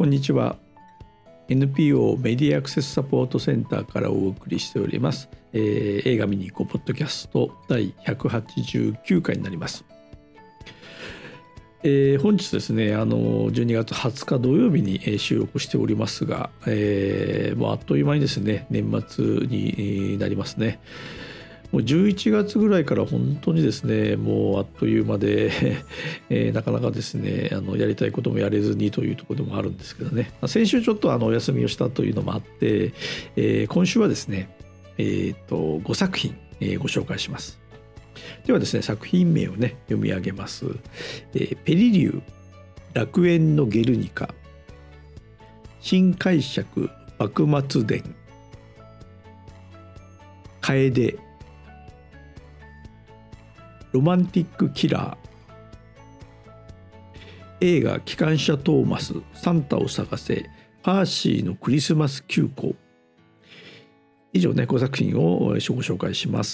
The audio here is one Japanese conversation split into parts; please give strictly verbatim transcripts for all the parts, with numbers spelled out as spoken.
こんにちは。 エヌピーオー メディアアクセスサポートセンターからお送りしております、えー、映画見に行こうポッドキャストだいひゃくはちじゅうきゅうかいになります。えー、本日ですね、あのじゅうにがつはつか土曜日に収録しておりますが、えー、もうあっという間にですね年末になりますね。もうじゅういちがつぐらいから本当にですねもうあっという間で、えー、なかなかですねあのやりたいこともやれずにというところでもあるんですけどね、先週ちょっとあのお休みをしたというのもあって、えー、今週はですね、えー、とごさくひん、えー、ご紹介します。ではですね作品名をね読み上げます。えー、ペリリュー楽園のゲルニカ、新解釈幕末伝、楓、ロマンティックキラー、映画機関車トーマス、サンタを探せ、パーシーのクリスマス急行。以上ねご作品をご紹介します。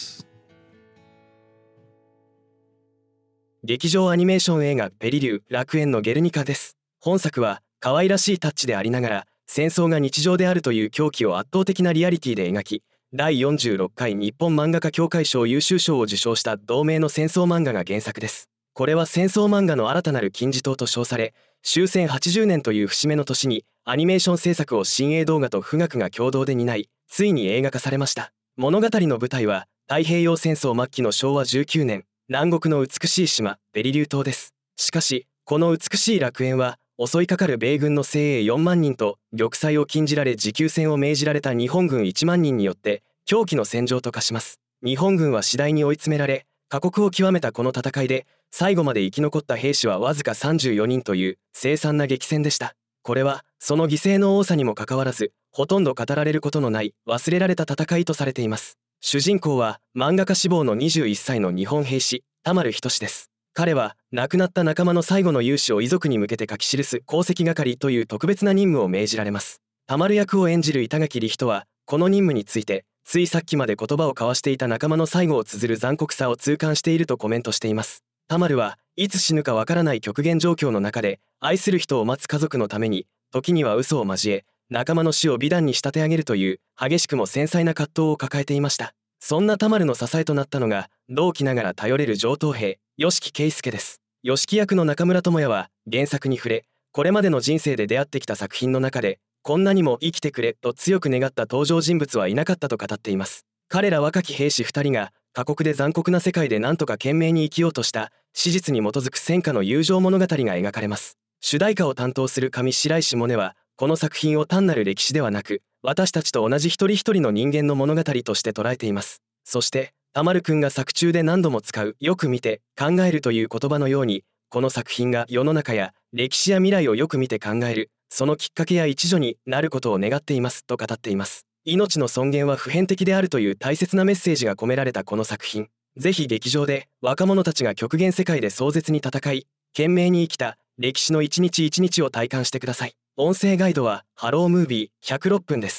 劇場アニメーション映画ペリリュー楽園のゲルニカです。本作は可愛らしいタッチでありながら戦争が日常であるという狂気を圧倒的なリアリティで描き、だいよんじゅうろっかい日本漫画家協会賞優秀賞を受賞した同名の戦争漫画が原作です。これは戦争漫画の新たなる金字塔と称され、終戦はちじゅうねんという節目の年にアニメーション制作を新鋭動画と富岳が共同で担い、ついに映画化されました。物語の舞台は太平洋戦争末期のしょうわじゅうきゅうねん、南国の美しい島ペリリュー島です。しかしこの美しい楽園は襲いかかる米軍の精鋭よんまんにんと玉砕を禁じられ持久戦を命じられた日本軍いちまんにんによって狂気の戦場と化します。日本軍は次第に追い詰められ、過酷を極めたこの戦いで最後まで生き残った兵士はわずかさんじゅうよにんという凄惨な激戦でした。これはその犠牲の多さにもかかわらずほとんど語られることのない忘れられた戦いとされています。主人公は漫画家志望のにじゅういっさいの日本兵士田丸仁です。彼は亡くなった仲間の最後の勇姿を遺族に向けて書き記す功績係という特別な任務を命じられます。田丸役を演じる板垣李人はこの任務について、ついさっきまで言葉を交わしていた仲間の最後を綴る残酷さを痛感しているとコメントしています。田丸はいつ死ぬかわからない極限状況の中で愛する人を待つ家族のために時には嘘を交え仲間の死を美談に仕立て上げるという激しくも繊細な葛藤を抱えていました。そんな田丸の支えとなったのが同期ながら頼れる上等兵吉木圭介です。吉木役の中村智也は原作に触れ、これまでの人生で出会ってきた作品の中でこんなにも生きてくれと強く願った登場人物はいなかったと語っています。彼ら若き兵士ふたりが過酷で残酷な世界で何とか懸命に生きようとした史実に基づく戦火の友情物語が描かれます。主題歌を担当する上白石萌音はこの作品を単なる歴史ではなく私たちと同じ一人一人の人間の物語として捉えています。そして田丸くんが作中で何度も使うよく見て考えるという言葉のように、この作品が世の中や歴史や未来をよく見て考えるそのきっかけや一助になることを願っていますと語っています。命の尊厳は普遍的であるという大切なメッセージが込められたこの作品、ぜひ劇場で若者たちが極限世界で壮絶に戦い懸命に生きた歴史の一日一日を体感してください。音声ガイドはハロームービーひゃくろっぷんです。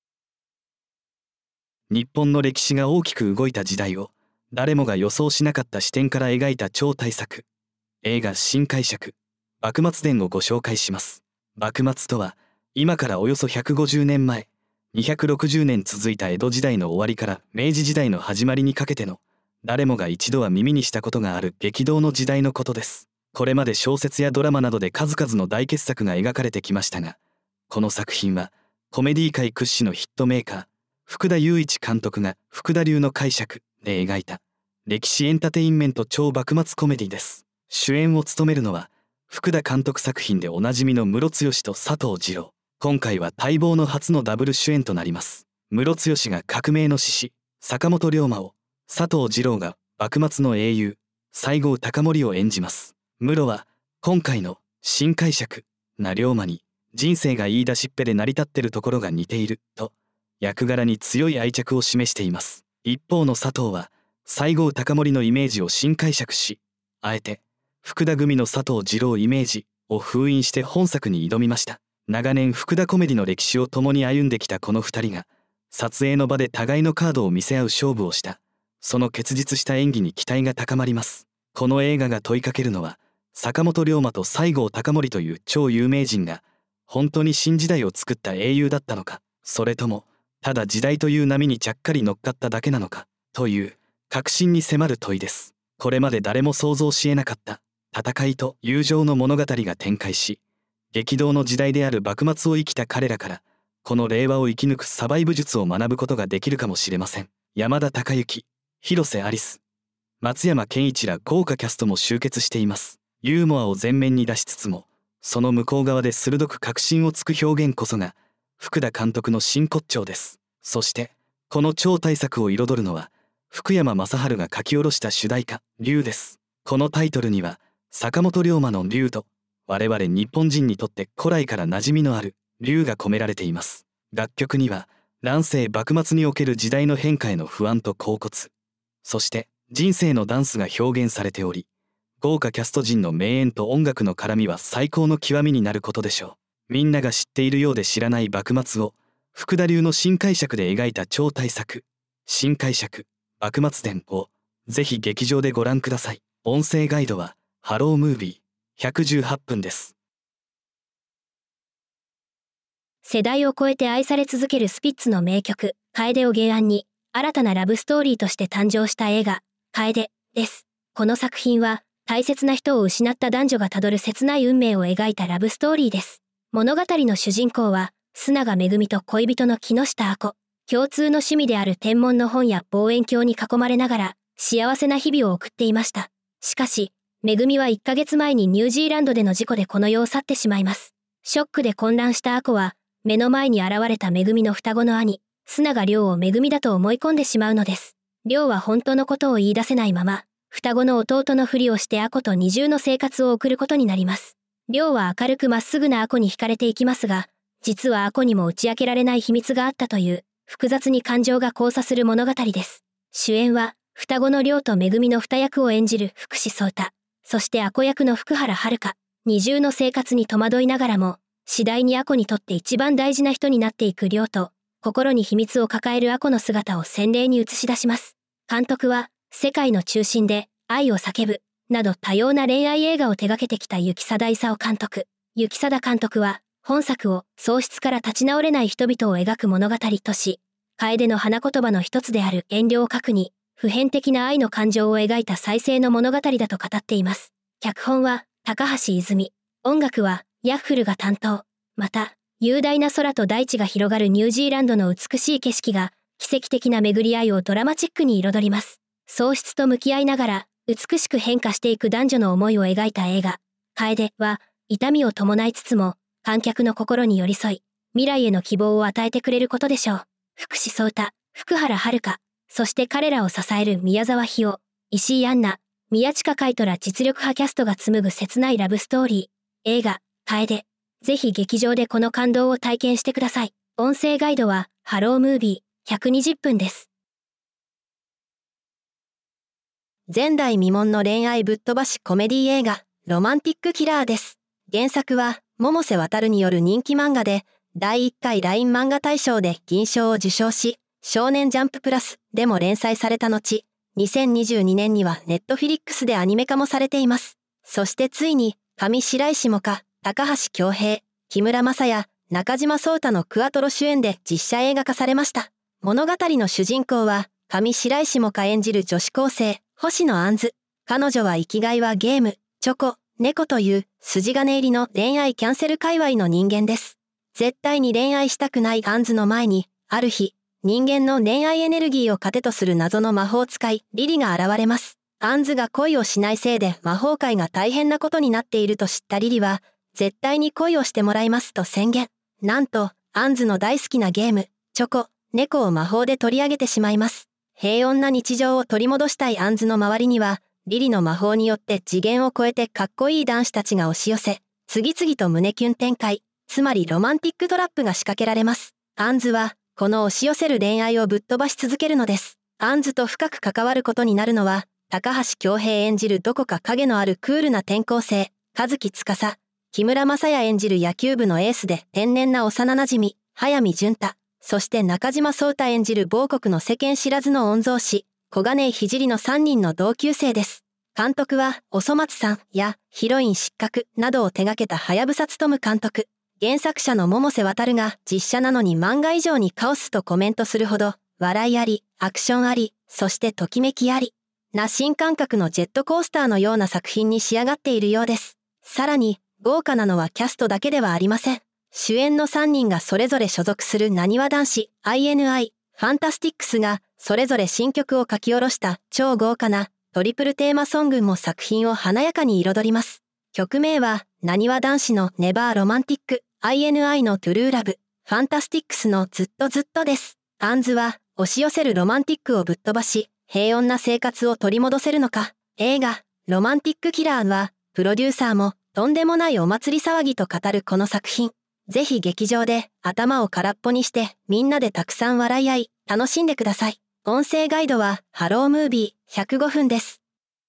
日本の歴史が大きく動いた時代を誰もが予想しなかった視点から描いた超大作、映画新解釈幕末伝をご紹介します。幕末とは今からおよそひゃくごじゅうねんまえ、にひゃくろくじゅうねん続いた江戸時代の終わりから明治時代の始まりにかけての誰もが一度は耳にしたことがある激動の時代のことです。これまで小説やドラマなどで数々の大傑作が描かれてきましたが、この作品はコメディ界屈指のヒットメーカー福田雄一監督が福田流の解釈で描いた歴史エンターテインメント超幕末コメディです。主演を務めるのは福田監督作品でおなじみのムロツヨシと佐藤二朗。今回は待望の初のダブル主演となります。ムロツヨシが革命の志士坂本龍馬を、佐藤二朗が幕末の英雄西郷隆盛を演じます。ムロは今回の新解釈な龍馬に人生が言い出しっぺで成り立ってるところが似ていると役柄に強い愛着を示しています。一方の佐藤は西郷隆盛のイメージを新解釈し、あえて福田組の佐藤二朗イメージを封印して本作に挑みました。長年福田コメディの歴史を共に歩んできたこのふたりが撮影の場で互いのカードを見せ合う勝負をした、その結実した演技に期待が高まります。この映画が問いかけるのは坂本龍馬と西郷隆盛という超有名人が本当に新時代を作った英雄だったのか、それともただ時代という波にちゃっかり乗っかっただけなのかという確信に迫る問いです。これまで誰も想像しえなかった戦いと友情の物語が展開し、激動の時代である幕末を生きた彼らからこの令和を生き抜くサバイブ術を学ぶことができるかもしれません。山田孝之、広瀬アリス、松山ケンイチら豪華キャストも集結しています。ユーモアを前面に出しつつも、その向こう側で鋭く確信をつく表現こそが福田監督の真骨頂です。そしてこの超大作を彩るのは福山雅治が書き下ろした主題歌「龍」です。このタイトルには坂本龍馬の龍と我々日本人にとって古来から馴染みのある龍が込められています。楽曲には乱世幕末における時代の変化への不安と恍惚、そして人生のダンスが表現されており、豪華キャスト陣の名演と音楽の絡みは最高の極みになることでしょう。みんなが知っているようで知らない幕末を福田流の新解釈で描いた超大作「新解釈幕末伝」をぜひ劇場でご覧ください。音声ガイドはハロームービーひゃくじゅうはっぷんです。 世代を超えて愛され続けるスピッツの名曲「楓」を原案に新たなラブストーリーとして誕生した映画「楓」です。この作品は大切な人を失った男女がたどる切ない運命を描いたラブストーリーです。物語の主人公は須永めぐみと恋人の木下亜子。共通の趣味である天文の本や望遠鏡に囲まれながら幸せな日々を送っていました。しかしめぐみはいっかげつまえにニュージーランドでの事故でこの世を去ってしまいます。ショックで混乱した亜子は目の前に現れためぐみの双子の兄須永亮をめぐみだと思い込んでしまうのです。亮は本当のことを言い出せないまま双子の弟のふりをして亜子と二重の生活を送ることになります。亮は明るくまっすぐな亜子に惹かれていきますが、実は亜子にも打ち明けられない秘密があったという複雑に感情が交差する物語です。主演は双子の亮とめぐみの二役を演じる福士蒼汰、そして亜子役の福原遥。二重の生活に戸惑いながらも次第に亜子にとって一番大事な人になっていく亮と心に秘密を抱える亜子の姿を鮮明に映し出します。監督は世界の中心で愛を叫ぶなど多様な恋愛映画を手掛けてきた行定勲監督。行定監督は本作を喪失から立ち直れない人々を描く物語とし、楓の花言葉の一つである遠慮を書くに普遍的な愛の感情を描いた再生の物語だと語っています。脚本は高橋泉、音楽はヤッフルが担当。また雄大な空と大地が広がるニュージーランドの美しい景色が奇跡的な巡り合いをドラマチックに彩ります。喪失と向き合いながら美しく変化していく男女の思いを描いた映画楓は痛みを伴いつつも観客の心に寄り添い未来への希望を与えてくれることでしょう。福士蒼汰、福原遥、そして彼らを支える宮沢ひよ、石井杏奈、宮近海斗ら実力派キャストが紡ぐ切ないラブストーリー映画楓。ぜひ劇場でこの感動を体験してください。音声ガイドはハロームービーひゃくにじゅっぷんです。前代未聞の恋愛ぶっ飛ばしコメディ映画ロマンティックキラーです。原作は百瀬渉による人気漫画でだいいっかい ライン 漫画大賞で銀賞を受賞し、少年ジャンププラスでも連載された後、にせんにじゅうにねんにはネットフィリックスでアニメ化もされています。そしてついに上白石萌歌、高橋恭平、木村柾哉、中島颯太のクアトロ主演で実写映画化されました。物語の主人公は上白石萌歌演じる女子高生星野杏。彼女は生きがいはゲーム、チョコ、猫という筋金入りの恋愛キャンセル界隈の人間です。絶対に恋愛したくない杏の前に、ある日、人間の恋愛エネルギーを糧とする謎の魔法使いリリが現れます。杏が恋をしないせいで魔法界が大変なことになっていると知ったリリは、絶対に恋をしてもらいますと宣言。なんと、杏の大好きなゲーム、チョコ、猫を魔法で取り上げてしまいます。平穏な日常を取り戻したい杏の周りには、リリの魔法によって次元を超えてかっこいい男子たちが押し寄せ、次々と胸キュン展開、つまりロマンティックトラップが仕掛けられます。杏は、この押し寄せる恋愛をぶっ飛ばし続けるのです。杏と深く関わることになるのは、高橋恭平演じるどこか影のあるクールな転校生、和樹司、木村柾哉演じる野球部のエースで天然な幼馴染、速水純太、そして中島颯太演じる某国の世間知らずの御曹司、小金井聖のさんにんの同級生です。監督は、おそ松さんやヒロイン失格などを手掛けたはやぶさ勉監督。 原作者の百瀬渉が実写なのに漫画以上にカオスとコメントするほど、笑いあり、アクションあり、そしてときめきありな新感覚のジェットコースターのような作品に仕上がっているようです。さらに、豪華なのはキャストだけではありません。主演のさんにんがそれぞれ所属するなにわ男子、アイエヌアイ、ファンタスティックスが、それぞれ新曲を書き下ろした超豪華なトリプルテーマソングも作品を華やかに彩ります。曲名は、なにわ男子のネバーロマンティック、アイエヌアイ のトゥルーラブ、ファンタスティックスのずっとずっとです。アンズは、押し寄せるロマンティックをぶっ飛ばし、平穏な生活を取り戻せるのか。映画、ロマンティックキラーは、プロデューサーも、とんでもないお祭り騒ぎと語るこの作品。ぜひ劇場で頭を空っぽにしてみんなでたくさん笑い合い楽しんでください。音声ガイドはハロームービーひゃくごふんです。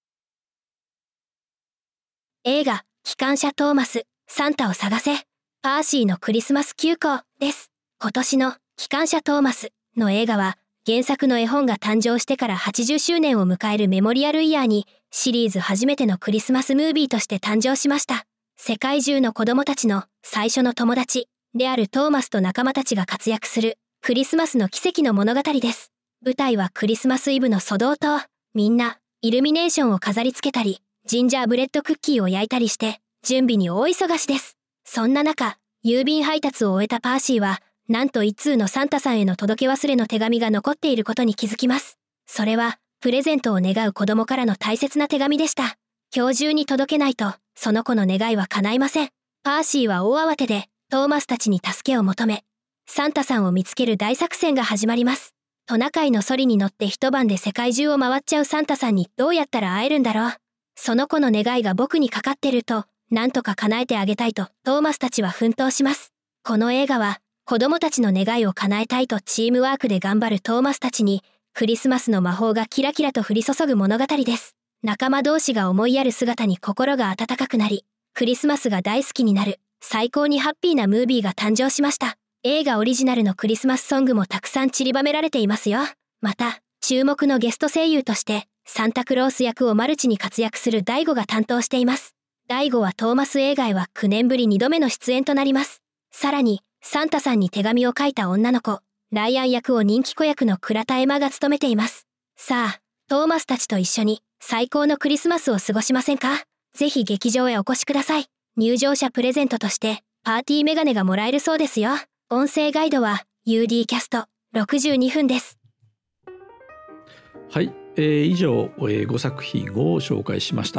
映画機関車トーマスサンタを探せパーシーのクリスマス急行です。今年の機関車トーマスの映画は原作の絵本が誕生してからはちじゅっしゅうねんを迎えるメモリアルイヤーにシリーズ初めてのクリスマスムービーとして誕生しました。世界中の子供たちの最初の友達であるトーマスと仲間たちが活躍するクリスマスの奇跡の物語です。舞台はクリスマスイブの粗道島。みんなイルミネーションを飾り付けたり、ジンジャーブレッドクッキーを焼いたりして準備に大忙しです。そんな中、郵便配達を終えたパーシーは、なんと一通のサンタさんへの届け忘れの手紙が残っていることに気づきます。それは、プレゼントを願う子供からの大切な手紙でした。今日中に届けないと、その子の願いは叶いません。パーシーは大慌てで、トーマスたちに助けを求め、サンタさんを見つける大作戦が始まります。トナカイのソリに乗って一晩で世界中を回っちゃうサンタさんにどうやったら会えるんだろう。その子の願いが僕にかかってると、なんとか叶えてあげたいと、トーマスたちは奮闘します。この映画は、子供たちの願いを叶えたいとチームワークで頑張るトーマスたちに、クリスマスの魔法がキラキラと降り注ぐ物語です。仲間同士が思いやる姿に心が温かくなり、クリスマスが大好きになる、最高にハッピーなムービーが誕生しました。映画オリジナルのクリスマスソングもたくさん散りばめられていますよ。また、注目のゲスト声優として、サンタクロース役をマルチに活躍するダイゴが担当しています。ダイゴはトーマス映画へはきゅうねんぶりにどめの出演となります。さらに、サンタさんに手紙を書いた女の子、ライアン役を人気子役の倉田エマが務めています。さあ、トーマスたちと一緒に最高のクリスマスを過ごしませんか？ぜひ劇場へお越しください。入場者プレゼントとしてパーティーメガネがもらえるそうですよ。音声ガイドは ユーディー キャストろくじゅうにふんです。 はい、えー、以上、えー、ごさく品を紹介しました。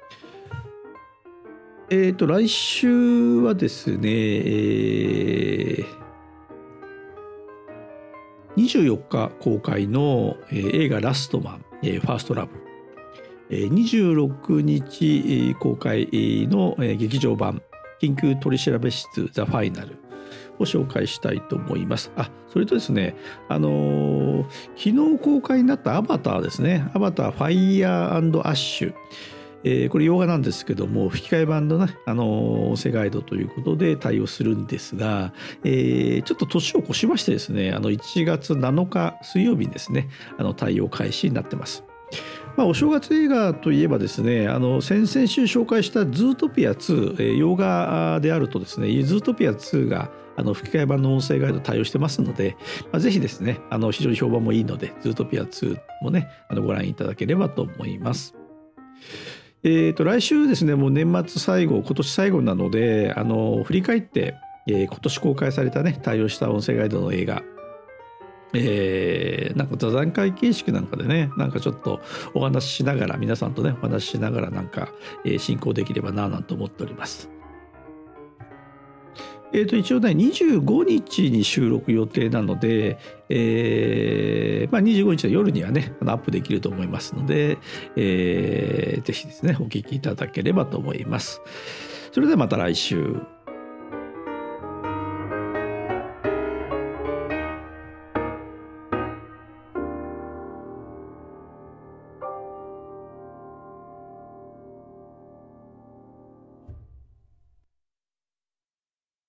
えーと来週はですね、えー、にじゅうよっか公開の、えー、映画ラストマン、えー、ファーストラブ、えー、にじゅうろくにち公開の、えー、劇場版緊急取調室ザ・ファイナルを紹介したいと思います。あ、それとですね、あのー、昨日公開になったアバターですね、アバターファイヤー&アッシュ、えー、これ洋画なんですけども吹き替え版のね、あのー、音声ガイドということで対応するんですが、えー、ちょっと年を越しましてですね、あのいちがつなのか水曜日にですね、あの対応開始になってます。まあ、お正月映画といえばですね、あの先々週紹介したズートピアツー、えー、洋画であるとですね、ズートピアツーがあの吹き替え版の音声ガイド対応してますので、まあ、ぜひですね、あの非常に評判もいいのでズートピアツーもね、あのご覧いただければと思います。えー、と来週ですね、もう年末最後、今年最後なので、あの振り返って、えー、今年公開されたね、対応した音声ガイドの映画、えー、なんか座談会形式なんかでね、なんかちょっとお話ししながら、皆さんとねお話ししながらなんか、えー、進行できればななんて思っております。えー、と一応ねにじゅうごにちに収録予定なので、えーまあ、にじゅうごにちの夜にはねアップできると思いますので、えー、ぜひですねお聞きいただければと思います。それではまた来週。